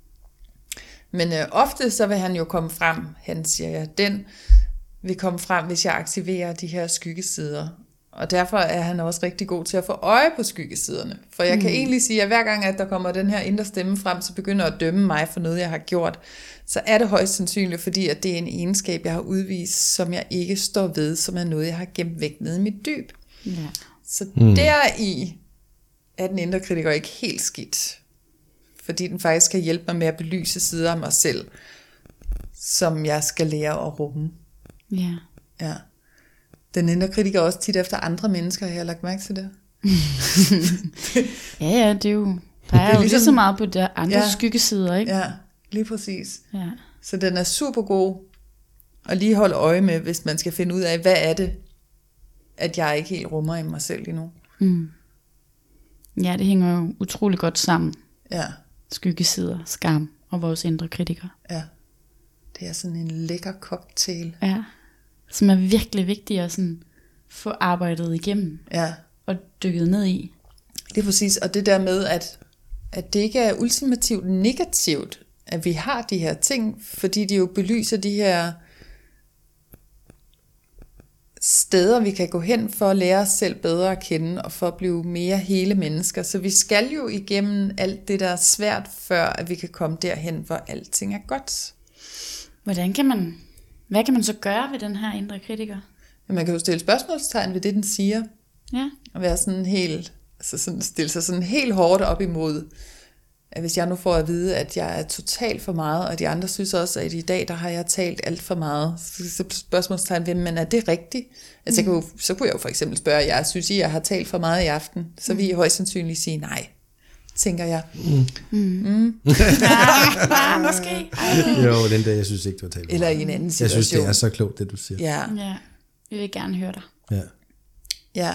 Men øh, ofte så vil han jo komme frem, han siger ja, den vil komme frem, hvis jeg aktiverer de her skyggesider. Og derfor er han også rigtig god til at få øje på skyggesiderne. For jeg mm. kan egentlig sige, at hver gang, at der kommer den her indre stemme frem, så begynder at dømme mig for noget, jeg har gjort, så er det højst sandsynligt, fordi at det er en egenskab, jeg har udvist, som jeg ikke står ved, som er noget, jeg har gemt væk nede i mit dyb. Ja. Så mm. deri er den indre kritiker ikke helt skidt. Fordi den faktisk kan hjælpe mig med at belyse sider af mig selv, som jeg skal lære at rumme. Ja. Ja. Den indre kritiker også tit efter andre mennesker, har jeg lagt mærke til det. ja, ja, det er jo, der er, er jo ligesom, lige så meget på de andre ja, skyggesider, ikke? Ja, lige præcis. Ja. Så den er super god at lige holde øje med, hvis man skal finde ud af, hvad er det, at jeg ikke helt rummer i mig selv endnu. Mm. Ja, det hænger jo utrolig godt sammen. Ja. Skyggesider, skam og vores indre kritiker. Ja. Det er sådan en lækker cocktail. Ja. som er virkelig vigtige at sådan få arbejdet igennem Ja, og dykket ned i. det er præcis. Og det der med, at, at det ikke er ultimativt negativt, at vi har de her ting, fordi de jo belyser de her steder, vi kan gå hen for at lære os selv bedre at kende, og for at blive mere hele mennesker. Så vi skal jo igennem alt det, der er svært, før at vi kan komme derhen, hvor alting er godt. Hvordan kan man, hvad kan man så gøre ved den her indre kritiker? Men man kan jo stille spørgsmålstegn ved det, den siger, Ja. og være sådan helt, altså sådan, stille sig sådan helt hårdt op imod, at hvis jeg nu får at vide, at jeg er totalt for meget, og de andre synes også, at i dag, der har jeg talt alt for meget, så spørgsmålstegn ved, men er det rigtigt? Altså, mm. jeg kunne, så kunne jeg jo for eksempel spørge, jeg synes I, jeg har talt for meget i aften, så vil I højst sandsynligt sige nej, tænker jeg. Mm. Mm. Ja, måske. Jo, den der, jeg synes ikke, du har talt. Eller i en anden situation. Jeg synes, det er så klogt, det du siger. Ja, Ja, vi vil gerne høre dig. Ja. ja.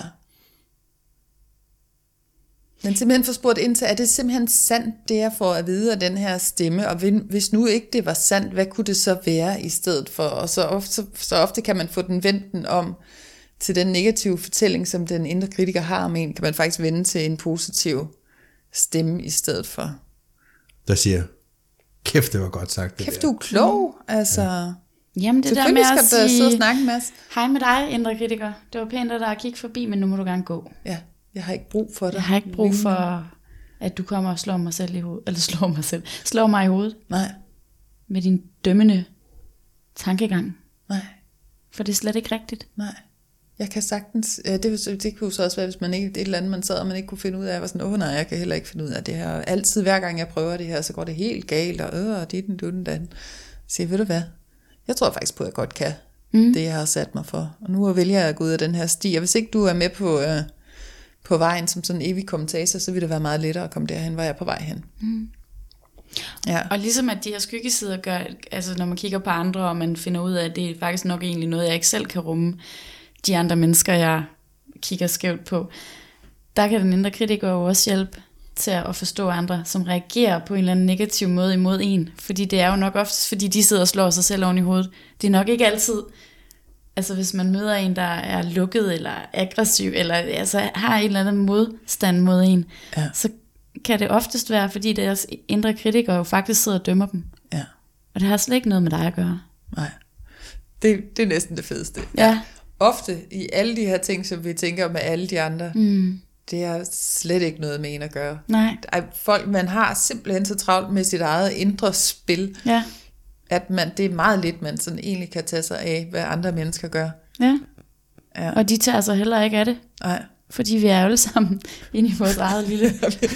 Men simpelthen få spurgt ind til, er det simpelthen sandt, det jeg får at vide af den her stemme, og hvis nu ikke det var sandt, hvad kunne det så være i stedet for? Og så ofte, så, så ofte kan man få den vendt om til den negative fortælling, som den indre kritiker har om en, kan man faktisk vende til en positiv stemme i stedet for. Der siger, kæft, det var godt sagt. Det Kæft, der. du er klog, altså. Ja. Jamen det der med Selvfølgelig at skal du sidde og sige, snakke, Mads. hej med dig, indre kritiker. Det var pænt af dig at kigge forbi, men nu må du gerne gå. Ja, jeg har ikke brug for det. Jeg har ikke brug for, at du kommer og slår mig selv i hovedet, eller slår mig selv, slår mig i hovedet Nej, med din dømmende tankegang. nej, For det er slet ikke rigtigt. nej. Jeg kan sagtens, ja, det, det kunne så også være, hvis man ikke, et eller andet, man sad, og man ikke kunne finde ud af, jeg var sådan, åh nej, jeg kan heller ikke finde ud af det her. Altid, hver gang jeg prøver det her, så går det helt galt, og øh, og det er den, du den, den. Så ved du hvad? Jeg tror faktisk på, at jeg godt kan mm. det, jeg har sat mig for. Og nu vælger jeg at gå ud af den her sti. Og hvis ikke du er med på, øh, på vejen som sådan en evig kommentator, så vil det være meget lettere at komme derhen, hvor jeg er på vej hen. Mm. Ja. Og ligesom at de her skyggesider gør, altså når man kigger på andre, og man finder ud af, at det er faktisk nok egentlig noget, jeg ikke selv kan rumme, de andre mennesker, jeg kigger skævt på, der kan den indre kritiker jo også hjælpe til at forstå andre, som reagerer på en eller anden negativ måde imod en. Fordi det er jo nok oftest, fordi de sidder og slår sig selv oven i hovedet. Det er nok ikke altid, altså hvis man møder en, der er lukket eller aggressiv, eller altså har en eller anden modstand mod en, Ja. så kan det oftest være, fordi deres indre kritikere jo faktisk sidder og dømmer dem. Ja. Og det har slet ikke noget med dig at gøre. Nej. Det, det er næsten det fedeste. Ja. Ofte i alle de her ting, som vi tænker med alle de andre, Mm. det er slet ikke noget med en at gøre. Nej. Ej, folk, man har simpelthen så travlt med sit eget indre spil, Ja. at man, det er meget lidt, man sådan egentlig kan tage sig af, hvad andre mennesker gør. Ja. Ja. Og de tager sig heller ikke af det. Nej. Fordi vi er jo alle sammen inde i vores eget lille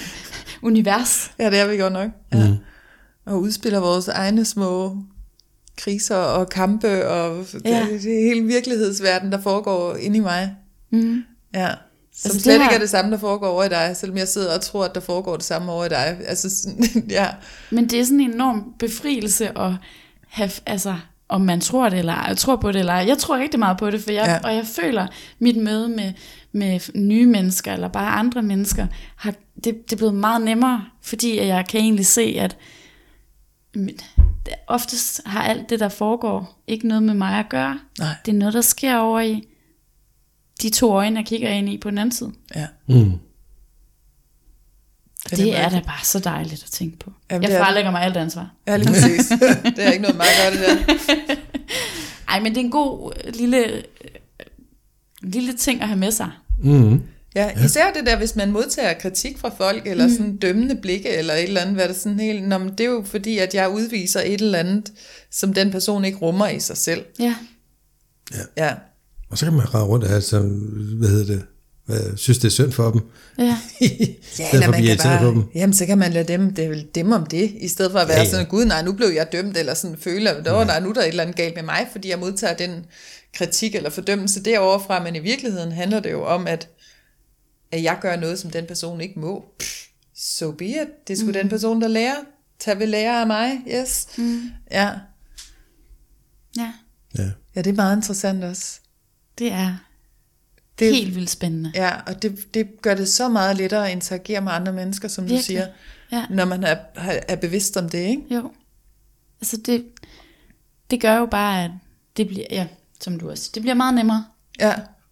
univers. Ja, det er vi godt nok. Ja. Og udspiller vores egne små kriser og kampe, og Ja. det, det er hele virkelighedsverden, der foregår inde i mig. Mm. Ja. Som Altså, slet det ikke her- er det samme, der foregår over i dig, selvom jeg sidder og tror, at der foregår det samme over i dig. Altså, sådan, ja. Men det er sådan en enorm befrielse at have, altså, om man tror det eller ej. Jeg tror på det eller ej. Jeg tror rigtig meget på det, for jeg, Ja. ja. og jeg føler, mit møde med, med nye mennesker, eller bare andre mennesker, har, det, det er blevet meget nemmere, fordi jeg kan egentlig se, at men, det- oftest har alt det, der foregår, ikke noget med mig at gøre. Nej. Det er noget, der sker over i de to øjne, jeg kigger ind i på den anden side. Ja. Mm. Det, det er da bare så dejligt at tænke på. Jamen, Jeg det er det. fralægger mig alt ansvar. Ja, lige præcis. Det er ikke noget meget godt, det der. Ej, men det er en god øh, lille, øh, lille ting at have med sig. Mm. Ja, især det der, hvis man modtager kritik fra folk, eller sådan dømmende blikke, eller et eller andet, hvad det sådan helt, nå, men det er jo fordi, at jeg udviser et eller andet, som den person ikke rummer i sig selv. Ja. Ja, Og så kan man rende rundt og have sådan, hvad hedder det, hvad, synes det er synd for dem. Ja. ja Stedet eller for at man blive kan irriteret på dem. bare, jamen så kan man lade dem, det er vel dem om det, i stedet for at være Ja, ja, ja. ja. sådan, gud nej, nu blev jeg dømt, eller sådan føle, at ja. nej, nu er der et eller andet galt med mig, fordi jeg modtager den kritik eller fordømmelse deroverfra, men i virkeligheden handler det jo om, at, at jeg gør noget, som den person ikke må. So be it. Det er sgu mm. den person, der lærer. Tag ved lære af mig, yes. Mm. Ja. Ja, Ja. Ja, det er meget interessant også. det er Det, helt vildt spændende. Ja, og det, det gør det så meget lettere at interagere med andre mennesker, som Virkelig. du siger, Ja. når man er, er bevidst om det, ikke? Jo. Altså det, det gør jo bare, at det bliver, ja, som du også. Det bliver meget nemmere. Ja.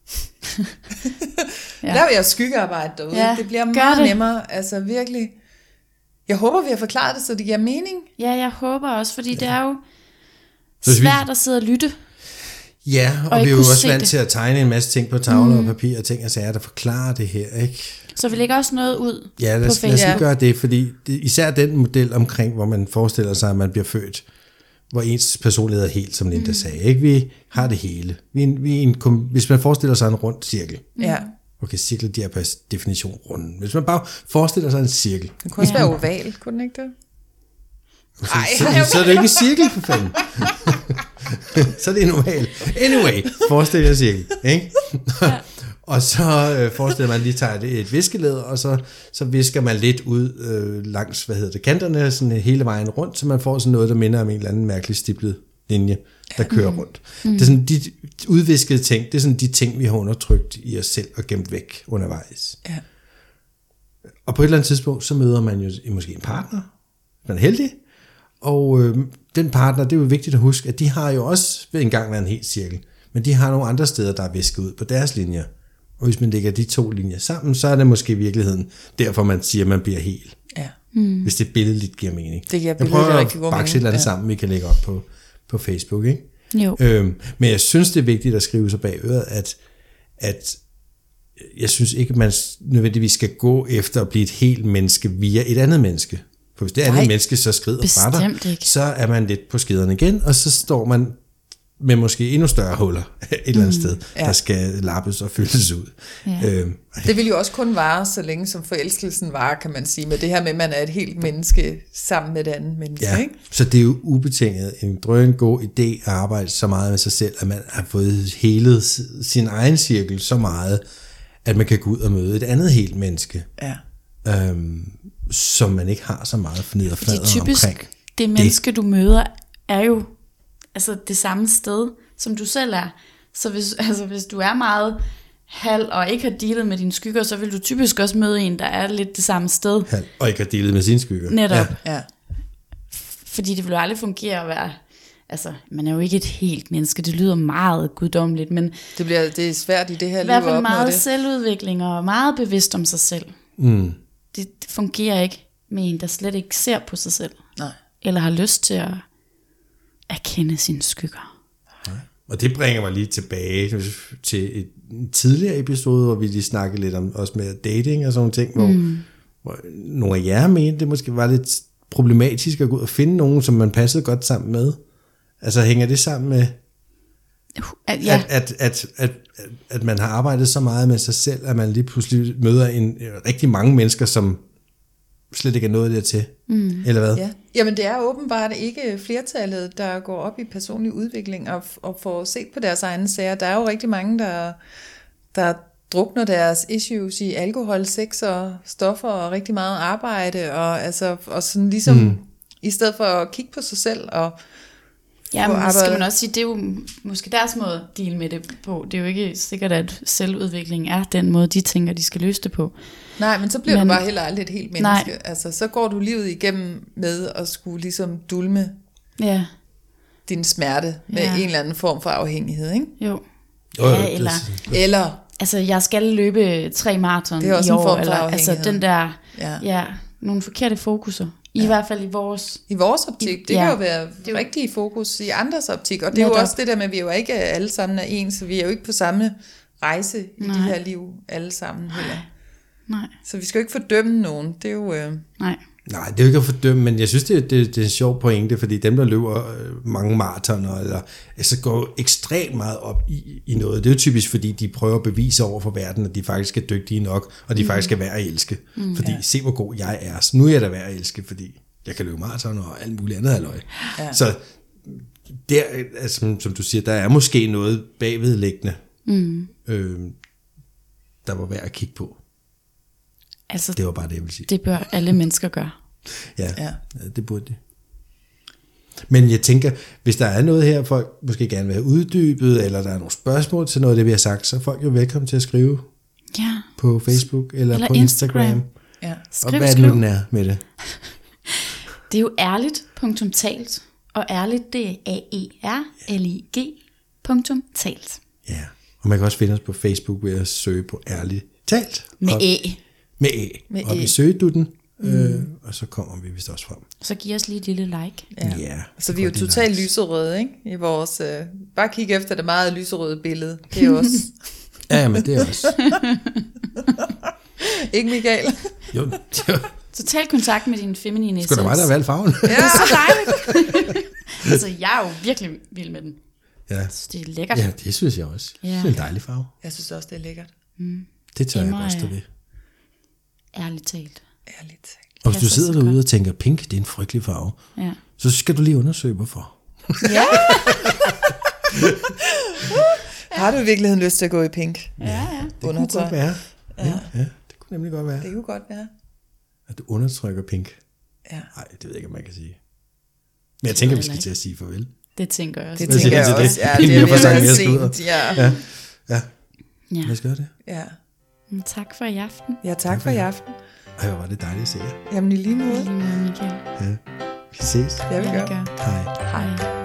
Ja. Laver jeg skyggearbejde derude. Ja, Det bliver gør meget det. nemmere. Altså virkelig. Jeg håber, vi har forklaret det, så det giver mening. Ja, jeg håber også, fordi ja. det er jo Så hvis vi- svært at sidde og lytte. Ja, og, Og og vi ikke er jo kunne også se vant det. til at tegne en masse ting på tavler mm. og papir og ting og sager, der forklarer det her, ikke? Så vi lægger også noget ud Ja, lad på os, lad os lige Facebook. gøre det, fordi det, især den model omkring, hvor man forestiller sig, at man bliver født, hvor ens personlighed er helt, som Linda mm. sagde, ikke? Vi har det hele. Vi er en, vi er en, kom- hvis man forestiller sig en rund cirkel, Ja. okay, cirkel, de er per definition runde. Hvis man bare forestiller sig en cirkel, Den kunne også Ja. være oval, kunne den ikke det? så, så, så er det ikke en cirkel, for fanden. Så er det normalt. Anyway, forestil jer en cirkel, ikke? Ja. Og så øh, forestiller man lige tager et, et viskelæder, og så, så visker man lidt ud øh, langs, hvad hedder det, kanterne, sådan hele vejen rundt, så man får sådan noget, der minder om en eller anden mærkelig stiplet linje, der kører rundt. Mm. Det er sådan de udviskede ting, det er sådan de ting, vi har undertrykt i os selv og gemt væk undervejs. Ja. Og på et eller andet tidspunkt, så møder man jo måske en partner, man er heldig, og øh, den partner, det er jo vigtigt at huske, at de har jo også engang været en hel cirkel, men de har nogle andre steder, der er visket ud på deres linjer. Og hvis man lægger de to linjer sammen, så er det måske i virkeligheden derfor, man siger, at man bliver hel. Ja. Mm. Hvis det billedligt giver mening. Det giver Jeg billedligt prøver rigtig god at bakse et mening. eller andet Ja. sammen, vi kan lægge op på, på Facebook, ikke? Jo. Øhm, men jeg synes, det er vigtigt at skrive sig bag øret, at, at jeg synes ikke, at man nødvendigvis skal gå efter at blive et helt menneske via et andet menneske. For hvis det andet Nej, menneske så skrider fra dig, bestemt ikke. så er man lidt på skiderne igen, og så står man med måske endnu større huller et eller andet mm, sted, ja. der skal lappes og fyldes ud. Ja. Øhm, Det vil jo også kun vare, så længe som forelskelsen varer, kan man sige. Med det her med, at man er et helt menneske sammen med et andet menneske. ja. Ikke? Så det er jo ubetinget en drøn god idé at arbejde så meget med sig selv, at man har fået helet sin egen cirkel så meget, at man kan gå ud og møde et andet helt menneske, Ja. øhm, som man ikke har så meget forned og Fordi flader typisk, omkring. det menneske, du møder, er jo altså det samme sted, som du selv er. Så hvis, altså, hvis du er meget halv og ikke har dealet med dine skygger, så vil du typisk også møde en, der er lidt det samme sted. Halv, og ikke har delet med sine skygger. Netop. Ja. Ja. Fordi det vil jo aldrig fungere at være... Altså, man er jo ikke et helt menneske. Det lyder meget guddommeligt, men Det, bliver, det er svært i det her i liv hvert at fald opnå meget det. selvudvikling og meget bevidst om sig selv. Mm. Det, det fungerer ikke med en, der slet ikke ser på sig selv. Nej. Eller har lyst til at erkende sine skygger. Og det bringer mig lige tilbage til et en tidligere episode, hvor vi lige snakkede lidt om også med dating og sådan nogle ting, hvor, mm. hvor nogle af jer mente, det måske var lidt problematisk at gå ud og finde nogen, som man passede godt sammen med. Altså hænger det sammen med, At, ja, at, at, at, at, at man har arbejdet så meget med sig selv, at man lige pludselig møder en, rigtig mange mennesker, som slet ikke er nået dertil. Mm. Eller hvad? Ja. Jamen det er åbenbart ikke flertallet, der går op i personlig udvikling og, og får set på deres egne sager. Der er jo rigtig mange, der, der drukner deres issues i alkohol, sex og stoffer og rigtig meget arbejde. Og, altså, og sådan ligesom, mm. i stedet for at kigge på sig selv og ja, få men skal arbejde. man også sige, det er jo måske deres måde at deal med det på. Det er jo ikke sikkert, at selvudvikling er den måde, de tænker, de skal løse det på. Nej, men så bliver Men- du bare heller aldrig et helt menneske. Nej. Altså, så går du livet igennem med at skulle ligesom dulme Ja, din smerte med Ja. en eller anden form for afhængighed, ikke? jo. Jo, jo, Ja, det- eller, Eller, altså, jeg skal løbe tre maraton Det er også i en år. form for Eller, altså, afhængighed. den der, ja. ja, nogle forkerte fokuser. I ja. hvert fald i vores... I vores optik, det Ja. kan jo være Det er jo- rigtig fokus i andres optik, og det er jo Netop. også det der med, at vi jo ikke alle sammen er ens, så vi er jo ikke på samme rejse i Nej. det her liv alle sammen heller. Nej, Så vi skal jo ikke fordømme nogen, det er jo... Øh, nej. Nej, det er jo ikke at fordømme, men jeg synes, det, det, det er en sjov pointe, fordi dem, der løber øh, mange maratoner, eller altså går ekstremt meget op i, i noget, det er jo typisk, fordi de prøver at bevise over for verden, at de faktisk er dygtige nok, og de mm. faktisk er værd at elske. Mm, fordi, ja. se hvor god jeg er, så nu er jeg da værd at elske, fordi jeg kan løbe maraton og alt muligt andet halløj. Ja. Så der, altså, som, som du siger, der er måske noget bagvedliggende, Mm. øh, der var værd at kigge på. Altså, Det var bare det, jeg ville sige. det bør alle mennesker gøre. Ja, Ja. ja, det burde det. Men jeg tænker, hvis der er noget her, folk måske gerne vil have uddybet, eller der er nogle spørgsmål til noget af det, vi har sagt, så er folk jo velkommen til at skrive Ja, på Facebook eller, Eller på Instagram. Instagram. ja. Og skriv, hvad er det nu, skriv. den er med det? Det er jo ærligt, punktum talt. Og ærligt, det er A E R L I G punktum talt. Ja, og man kan også finde os på Facebook ved at søge på Ærligt Talt. Med og, æ. Med æ. Med og æ. vi søger du den, mm. øh, og så kommer vi vist også frem. Så giv os lige et lille like. Ja. Ja, Så vi er jo totalt likes. lyserøde, ikke? I vores, øh, bare kig efter det meget lyserøde billede. Det er også. Ja, men det er også. Ikke Michael? Jo, det er Så tag kontakt med din feminine essens. sgu da mig, der har valgt farven. Det er så dejligt. Altså, jeg er jo virkelig vild med den. Ja. Så det er lækkert. Ja, det synes jeg også. Ja. Det er en dejlig farve. Jeg synes også, det er lækkert. Det tør jeg Emma godt stå er- ved. Ærligt talt. Ærligt talt. Og hvis du passer sidder så derude godt. og tænker, pink, det er en frygtelig farve, Ja. så skal du lige undersøge, hvorfor. Ja. Har du i virkeligheden lyst til at gå i pink? Ja, ja. Det kunne Undertøj. godt være. Ja. Ja, det kunne nemlig godt være. Det kunne godt være. At du undertrykker pink. Ja. Nej, det ved jeg ikke, om man kan sige. Men jeg tænker, vi skal heller til at sige farvel. Det tænker jeg også. Det Hvad siger tænker du jeg til også. det? Ja, det Inden er jeg får sagt virkelig mere sludder. sent. Ja. Ja, ja. Ja. Lad os gøre det. Ja. Men tak for i aften. Ja, tak for i aften. Ej, hvor var det dejligt at se jer. Jamen i lige I måde. lige måde, Michael. Ja. Vi ses. Ja, vi Ja, gør. vi gør. Hej. Hej.